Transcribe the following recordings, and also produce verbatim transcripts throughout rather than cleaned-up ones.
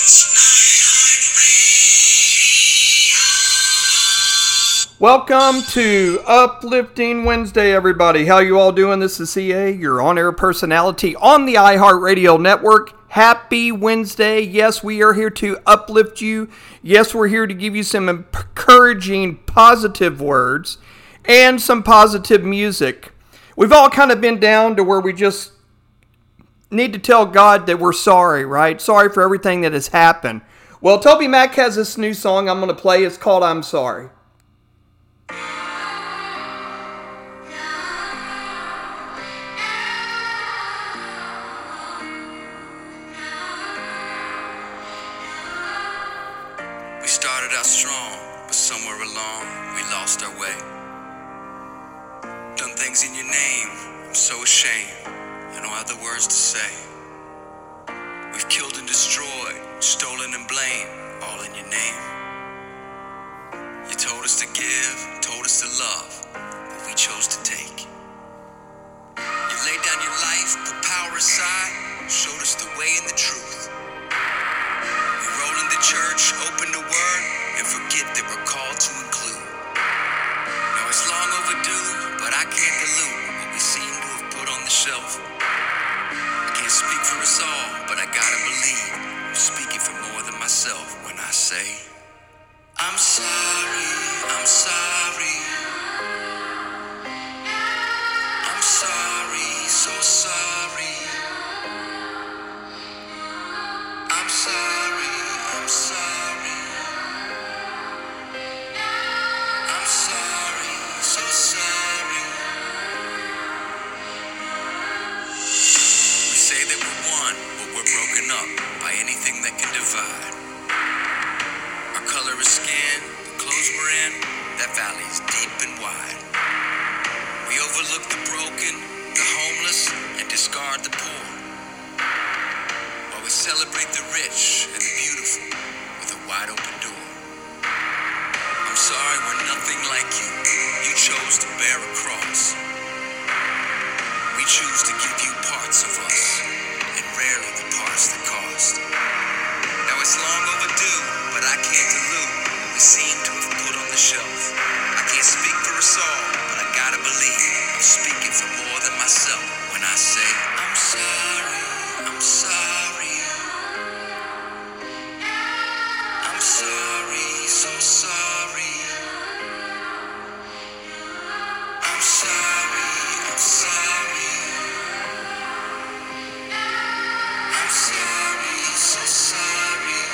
Welcome to Uplifting Wednesday, everybody. How you all doing? This is C A, your on-air personality on the iHeartRadio network. Happy Wednesday. Yes, we are here to uplift you. Yes, we're here to give you some encouraging, positive words and some positive music. We've all kind of been down to where we just need to tell God that we're sorry, right? Sorry for everything that has happened. Well, Toby Mac has this new song I'm going to play. It's called I'm Sorry. We started out strong, but somewhere along we lost our way. Done things in your name, I'm so ashamed, I don't have the words to say. We've killed and destroyed, stolen and blamed, all in your name. You told us to give, told us to love, but we chose to take. You laid down your life, put power aside, showed us the way and the truth. We roll in the church, open the word, and forget that we're called to include. Now it's long overdue, but I can't dilute what we seem to have put on the shelf. I can't speak for us all, but I gotta believe I'm speaking for more than myself when I say I'm sorry, I'm sorry. I'm sorry, so sorry. I'm sorry, I'm sorry. I'm sorry, so sorry. We say that we're one, but we're broken up by anything that can divide. Our color is skin, the clothes we're in, that valley's deep and wide. We overlook the broken, the homeless, and discard the poor. While we celebrate the rich and the beautiful with a wide open door. I'm sorry we're nothing like you. You chose to bear a cross. We choose to give you parts of us, and rarely the parts that cost. Now it's long overdue, but I can't dilute what we seem to have put on the shelf. I can't speak for us all, but I gotta believe I'm speaking for more than myself when I say I'm sorry, I'm sorry. I'm sorry, so sorry. I'm sorry, I'm sorry. I'm sorry, so sorry.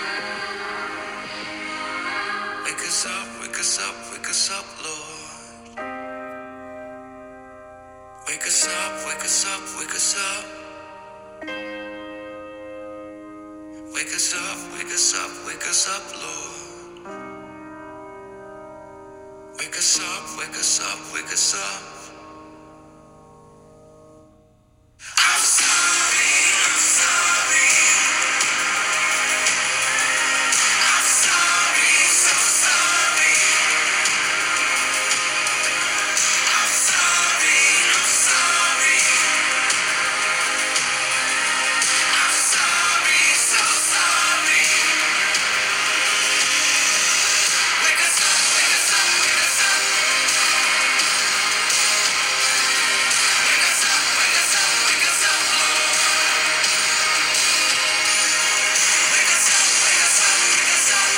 Wake us up, wake us up, wake us up, Lord. Wake us up, wake us up, wake us up. Wake us up, wake us up, wake us up, Lord. Wake us up, wake us up, wake us up. I'm sorry, I'm sorry. I'm sorry, so sorry. I'm sorry, I'm sorry. I'm sorry, so sorry. Wake us up, wake us up, wake us up. Wake us up, wake us up, wake us up, Lord. Wake us up, wake us up, wake us up.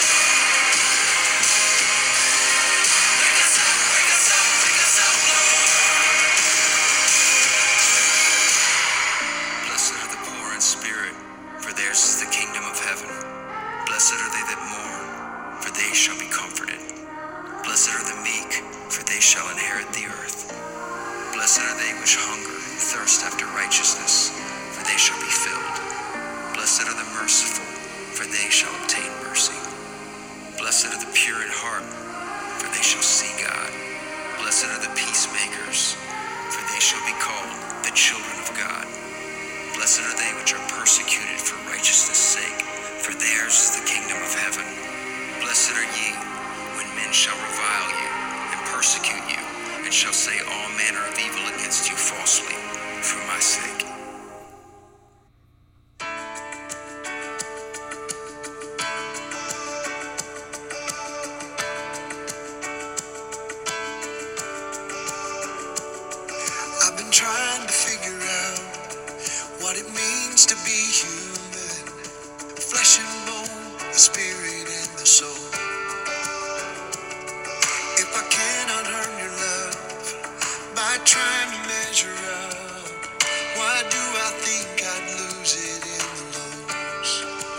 Wake us up, wake us up, wake us up, Lord. Blessed are the poor in spirit, for theirs is the kingdom of heaven. Blessed are they that mourn, for they shall be comforted. Blessed are the meek, for they shall inherit the earth. Blessed are they which hunger and thirst after righteousness, for they shall be filled. Blessed are the merciful, for they shall obtain mercy. Blessed are the pure in heart, for they shall see God. Blessed are the peacemakers, for they shall be called the children of God. Blessed are they which are persecuted for righteousness' sake, for theirs is the kingdom of heaven. Blessed are ye, when men shall revile you, and persecute you, and shall say all manner of evil against you falsely, for my sake. flesh and bone, the spirit and the soul. If I cannot earn your love by trying to measure up, why do I think I'd lose it in the lows?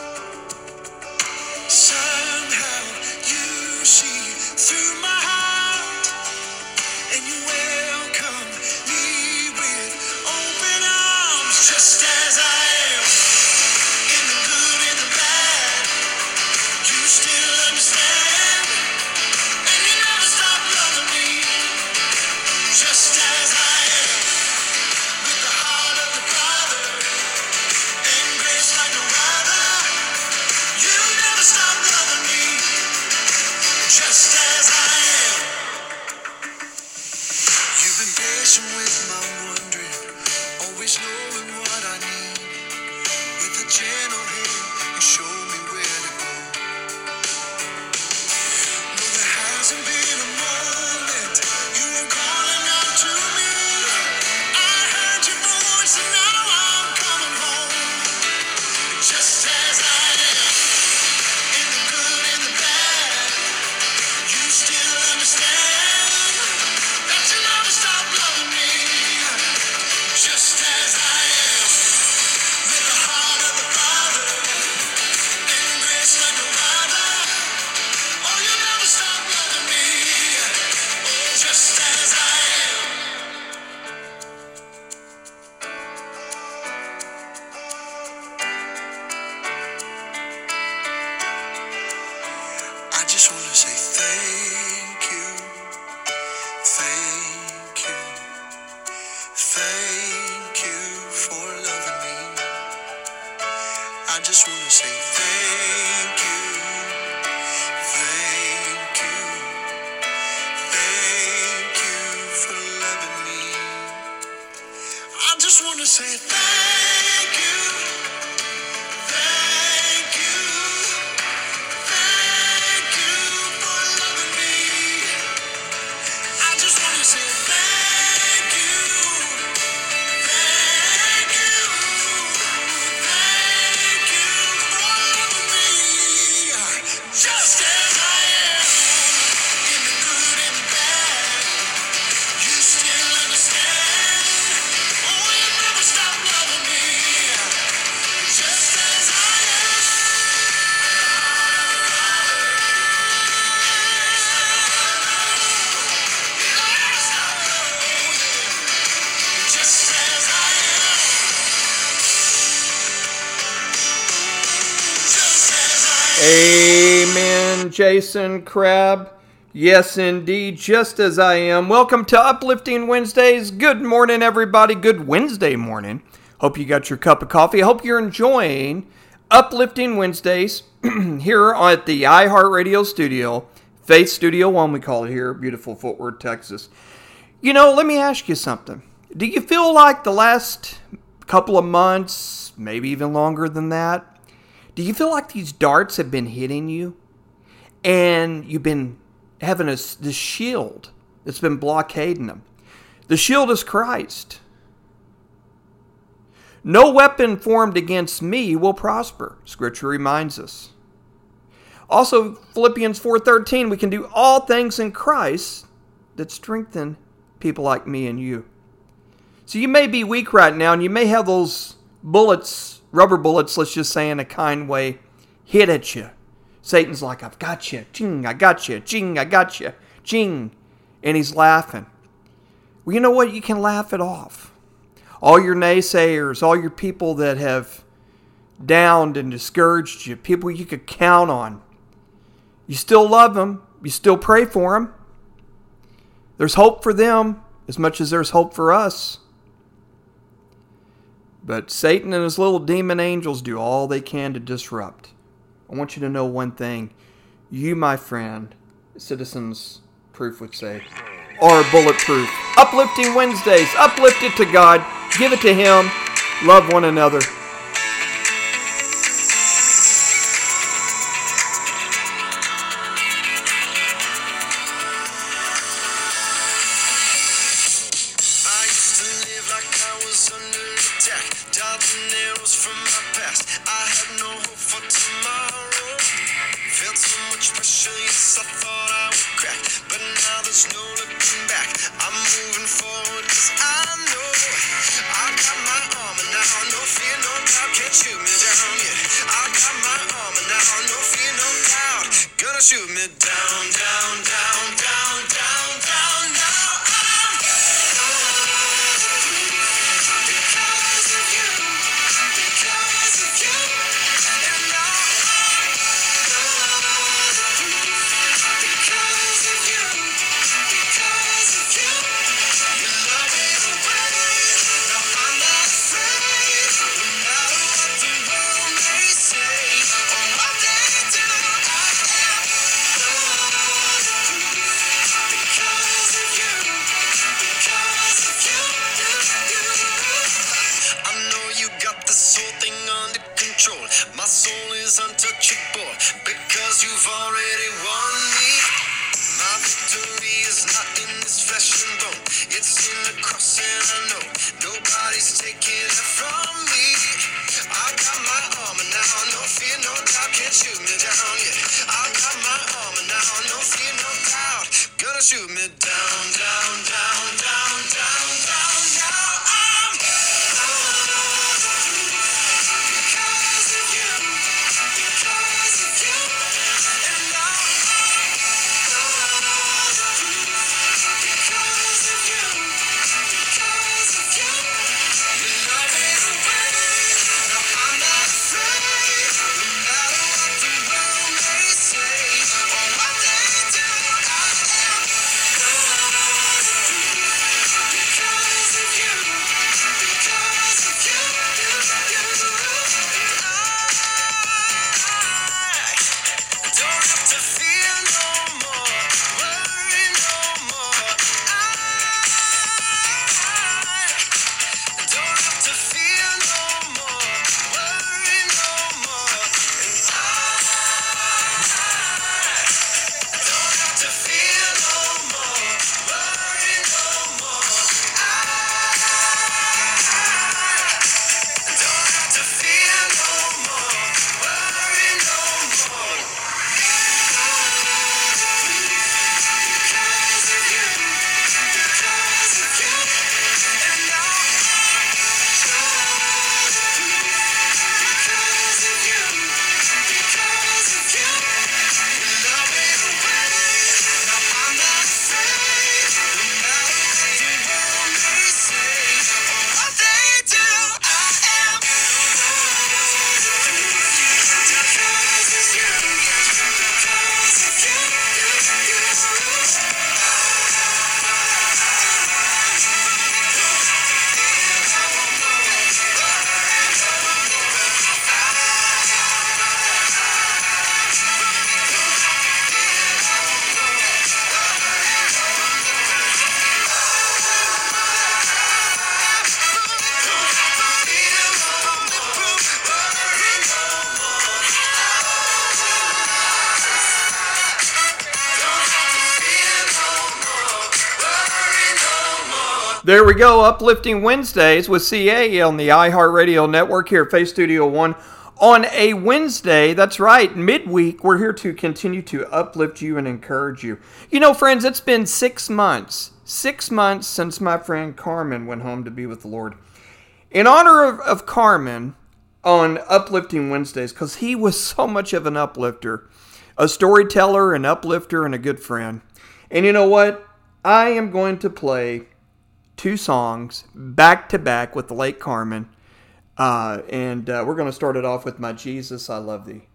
Somehow you see through my heart, and you welcome me with open arms, just as I am, in the good and the bad. You still understand, and you never stop loving me, just as I am, with the heart of the Father, and grace like no other. You never stop loving me, just as I am. You've been patient with my wondering, always knowing what I need. With a gentle hand, you show me where to go. No, there hasn't been a moment you were calling out to me. I heard your voice and now I'm coming home, just as I am, in the good and the bad. You still understand that you never stop loving me, just as I am, with the heart of the Father, and grace like no other. Oh, you never stop loving me, oh, just as I am. I just want to say thank you, thank you, thank you for loving me. I just want to say thank you, thank you, thank you for loving me. I just want to say thank you, thank you, thank you for loving me. I just want to say thank you, thank you, thank you for loving me, just as I am, in the good and the bad. You still understand, oh, you never stop loving me, just as I am. You never stop loving me, just as I am, just as I am. Amen, Jason Crabb. Yes, indeed, just as I am. Welcome to Uplifting Wednesdays. Good morning, everybody. Good Wednesday morning. Hope you got your cup of coffee. I hope you're enjoying Uplifting Wednesdays here at the iHeartRadio studio, Faith Studio One, we call it here, beautiful Fort Worth, Texas. You know, let me ask you something. Do you feel like the last couple of months, maybe even longer than that, do you feel like these darts have been hitting you and you've been having a, this shield that's been blockading them? The shield is Christ. No weapon formed against me will prosper, Scripture reminds us. Also, Philippians four thirteen, we can do all things in Christ that strengthen people like me and you. So you may be weak right now, and you may have those bullets, rubber bullets, let's just say in a kind way, hit at you. Satan's like, I've got you. Ching, I got you. Ching, I got you. Ching. And he's laughing. Well, you know what? You can laugh it off. All your naysayers, all your people that have downed and discouraged you, people you could count on, you still love them. You still pray for them. There's hope for them as much as there's hope for us. But Satan and his little demon angels do all they can to disrupt. I want you to know one thing. You, my friend, Citizens Proof would say, are bulletproof. Uplifting Wednesdays. Uplift it to God. Give it to Him. Love one another. Darts and arrows from my past. I had no hope for tomorrow. yes, I thought I would crack, but now there's no looking back. I'm moving forward 'cause I know I got my armor now. No fear, no doubt, can't shoot me down yet. I got my armor now. No fear, no doubt, gonna shoot me down, down, down, down, down, down. Now I'm because of you, because of you, and now I'm because of you, because of you. You love me away. Now I'm not afraid. No matter what the world may say or what they do, I am because of you, because of you. I know you got this whole thing under control. My soul is untouchable because you've already won me. My victory is not in this flesh and bone. It's in the cross, and I know nobody's taking it from me. I got my armor now, no fear, no doubt, can't shoot me down yet. I got my armor now, no fear, no doubt, gonna shoot me down, down, down, down, down, down. Now I'm because of you, because of you, and now I'm because of you, because of you. You love me away. Now I'm not afraid. No matter what the world may say or what they do, I am because of you, because of you. I don't have to fear no more, worry no more. I don't have to fear no more, worry no more. And I don't have to fear no more, worry no more. I don't have to fear no more, worry no more. Because of you, because of you, and now I'm because of you, because of you. You love me away. Now I'm not afraid. No matter what the world may say or what they do, I am because of you, because of you. There we go, Uplifting Wednesdays with C A on the iHeartRadio network here at Face Studio One on a Wednesday. That's right, midweek. We're here to continue to uplift you and encourage you. You know, friends, it's been six months, six months since my friend Carmen went home to be with the Lord. In honor of, of Carmen on Uplifting Wednesdays, because he was so much of an uplifter, a storyteller, an uplifter, and a good friend. And you know what? I am going to play two songs back to back with the late Carmen. Uh, and uh, we're going to start it off with My Jesus, I Love Thee.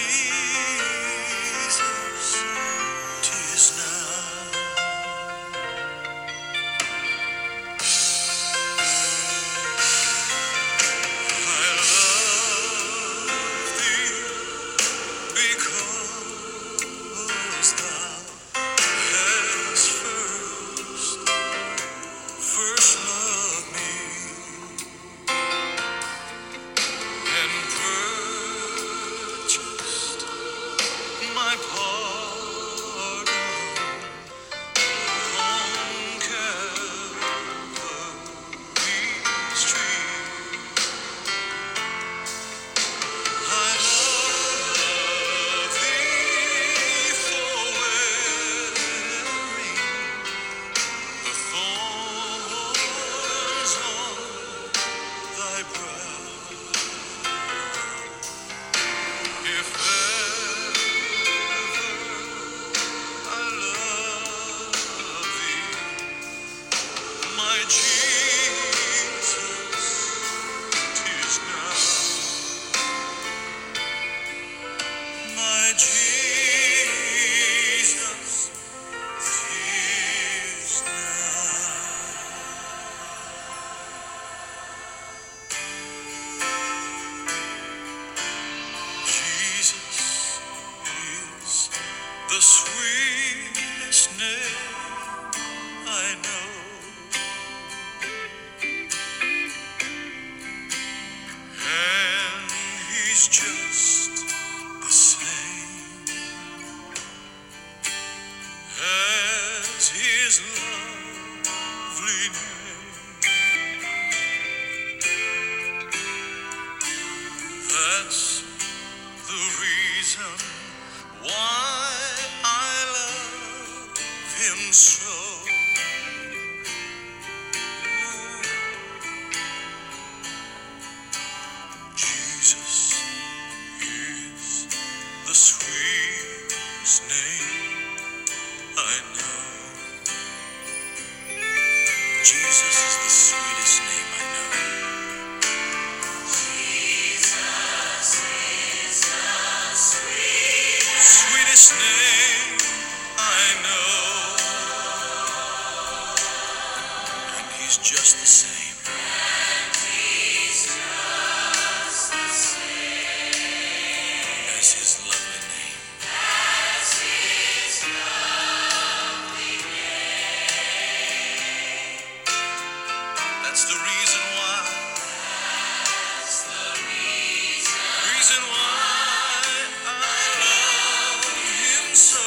'tis now. I love thee because thou hast first, first loved me and purchased my pardon on Calvary's tree. I love thee for wearing the thorns on thy brow. If ever I love thee, my Jesus, 'tis now. My Jesus, 'tis now. Jesus is the sweetest name I know, and he's just the same as his lovely name. That's the reason why I love him so. Jesus is the sweetest name I know. Jesus is the sweetest name I know. Sweetest name I know, and he's just the same as his lovely name. That's the reason why, reason why I love him so.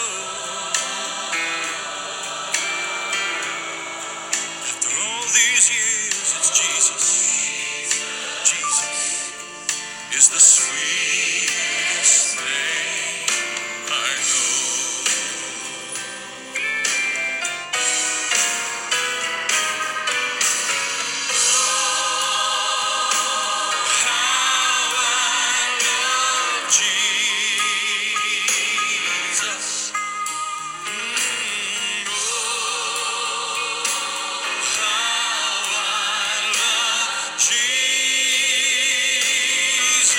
After all these years, it's Jesus. Jesus is the sweetest name I know. How I love Jesus. Mm, oh, how I love Jesus.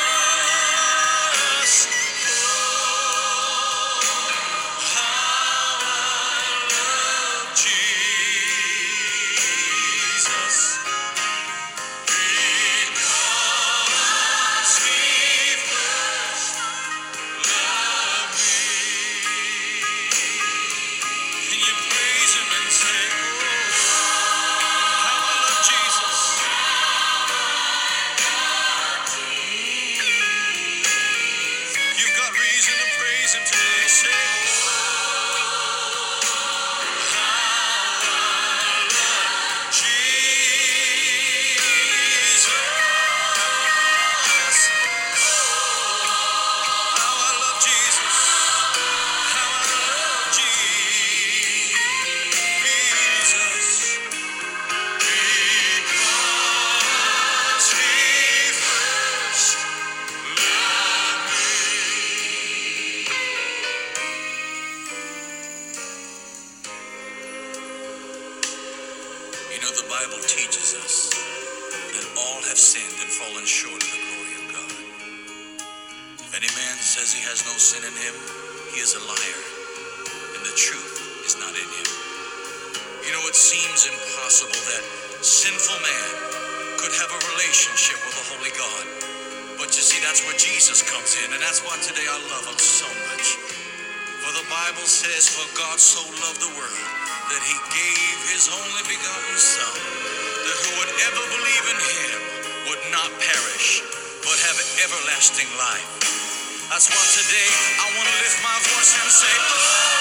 know, the Bible teaches us that all have sinned and fallen short of the glory of God. If any man says says he has no sin in him, he is a liar, and the truth is not in him. You know, it seems impossible that sinful man could have a relationship with a holy God. But you see, that's where Jesus comes in, and that's why today I love him so much. For the Bible says, for God so loved the world that he gave his only begotten Son, that who would ever believe in him would not perish, but have everlasting life. That's why today I want to lift my voice and say, oh,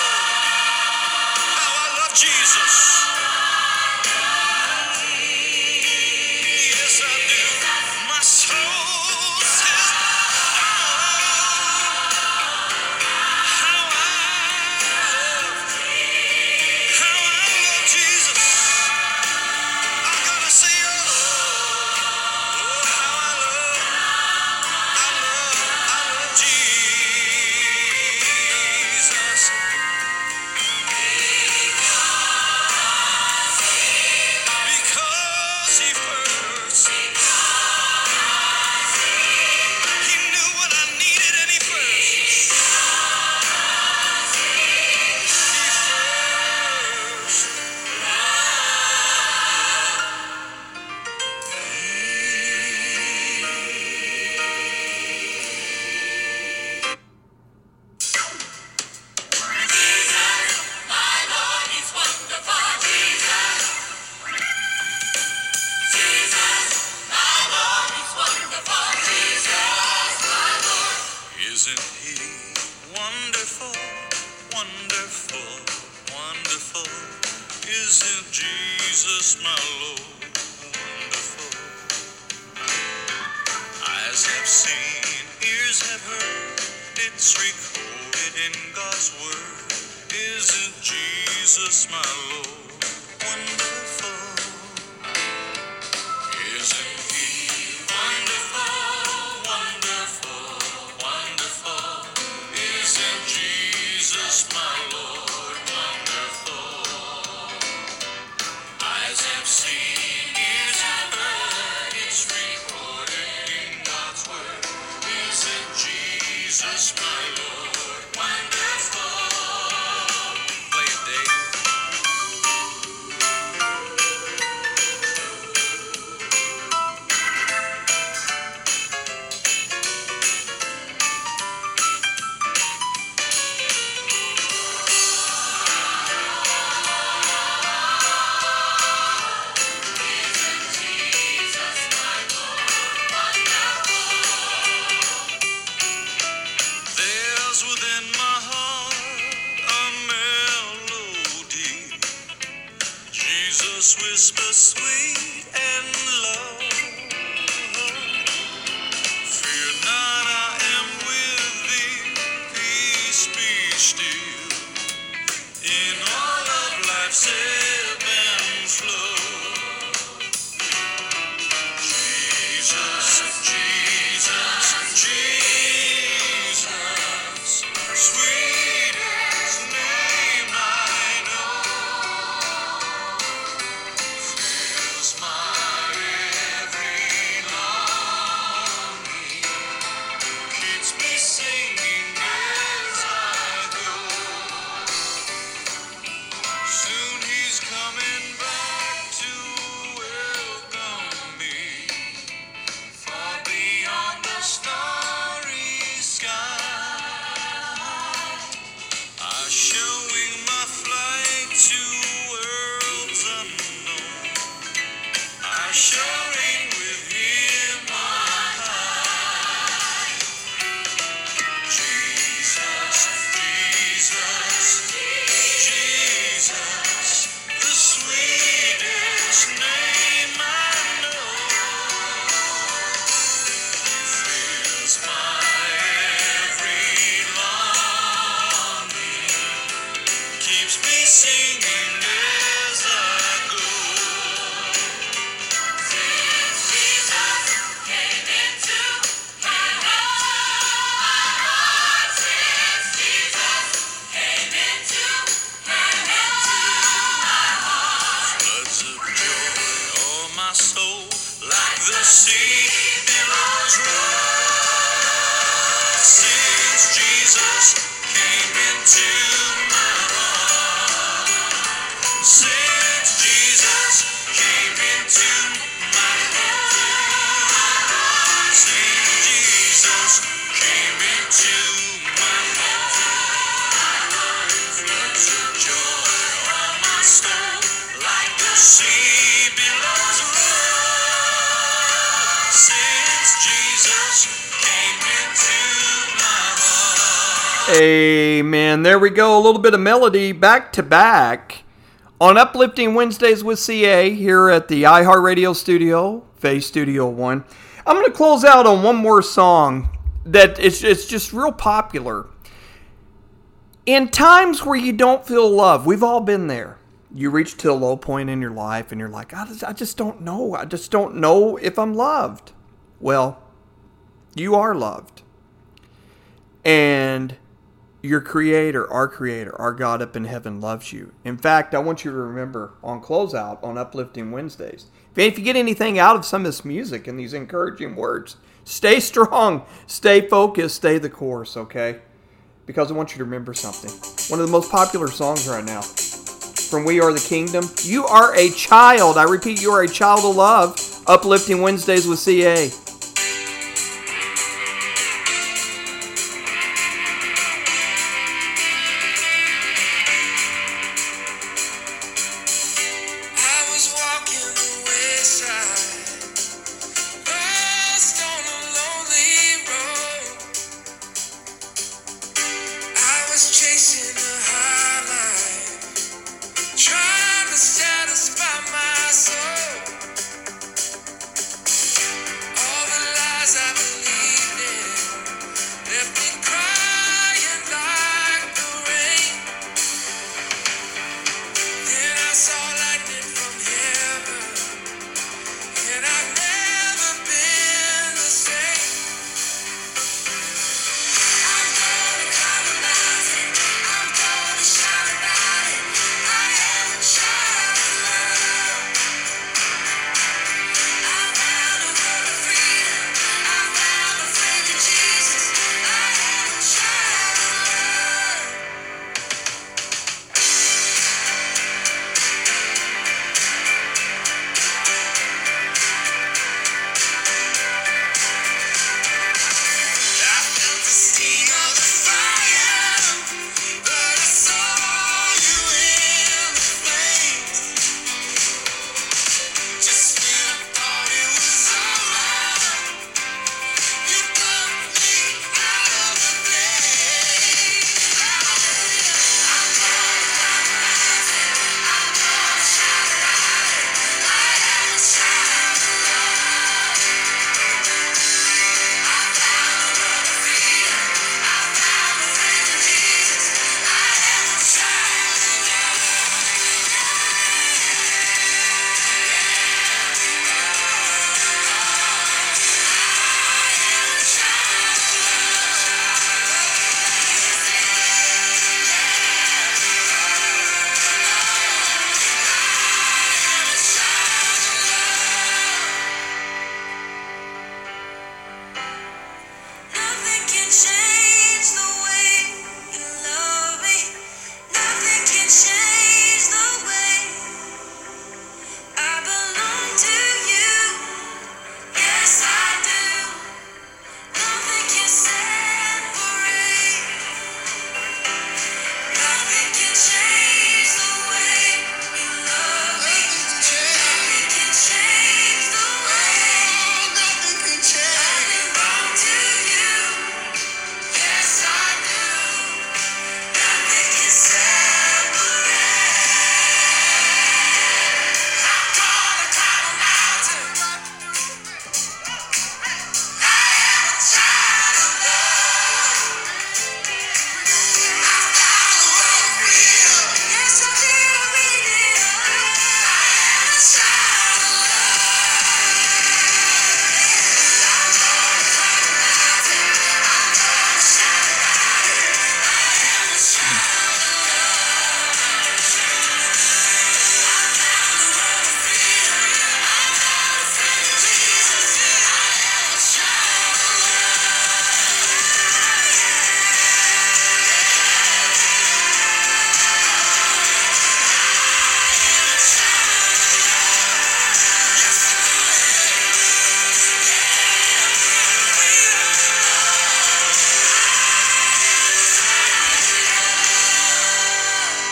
how I love Jesus. Yes, I do. My soul says, oh, how I love, how I love Jesus. I gotta say, oh, oh, how I love, I love, I love Jesus. Because he first, he knew what I needed, and he first, he first Isn't he wonderful, wonderful, wonderful? Isn't Jesus my Lord wonderful? Eyes have seen, ears have heard, it's recorded in God's word. Isn't Jesus my Lord wonderful? Isn't he wonderful, wonderful, wonderful? Isn't Jesus my Lord wonderful? Eyes have seen, ears have heard, it's recorded in God's word. Isn't Jesus my Lord wonderful? Play it, Dave. There's within my heart a melody. Jesus whispers sweet and low. Fear not, I am with thee. Peace be still. In all of life's ebb and flow. Jesus, Jesus, Jesus, sweetest name I know, fills my every longing, keeps me singing as I go. Soon he's came into my heart. Since Jesus came into my heart. Since Jesus came into my heart. Floods of joy on my soul, like the sea billows roll. Since Jesus came into my heart. Amen. There we go. A little bit of melody back to back on Uplifting Wednesdays with C A here at the iHeartRadio studio, Face Studio One. I'm going to close out on one more song that it's, it's just real popular. In times where you don't feel love, we've all been there. You reach to a low point in your life and you're like, I just, I just don't know. I just don't know if I'm loved. Well, you are loved. And your Creator, our Creator, our God up in heaven loves you. In fact, I want you to remember on Closeout on Uplifting Wednesdays, if you get anything out of some of this music and these encouraging words, stay strong, stay focused, stay the course, okay? Because I want you to remember something. One of the most popular songs right now from We Are the Kingdom. You are a child. I repeat, you are a child of love. Uplifting Wednesdays with C A. Trying to satisfy my soul. All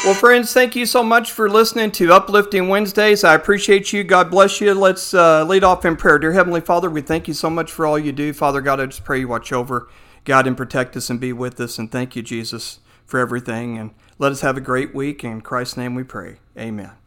Well, friends, thank you so much for listening to Uplifting Wednesdays. I appreciate you. God bless you. Let's uh, lead off in prayer. Dear Heavenly Father, we thank you so much for all you do. Father God, I just pray you watch over, guide and protect us and be with us. And thank you, Jesus, for everything. And let us have a great week. In Christ's name we pray. Amen.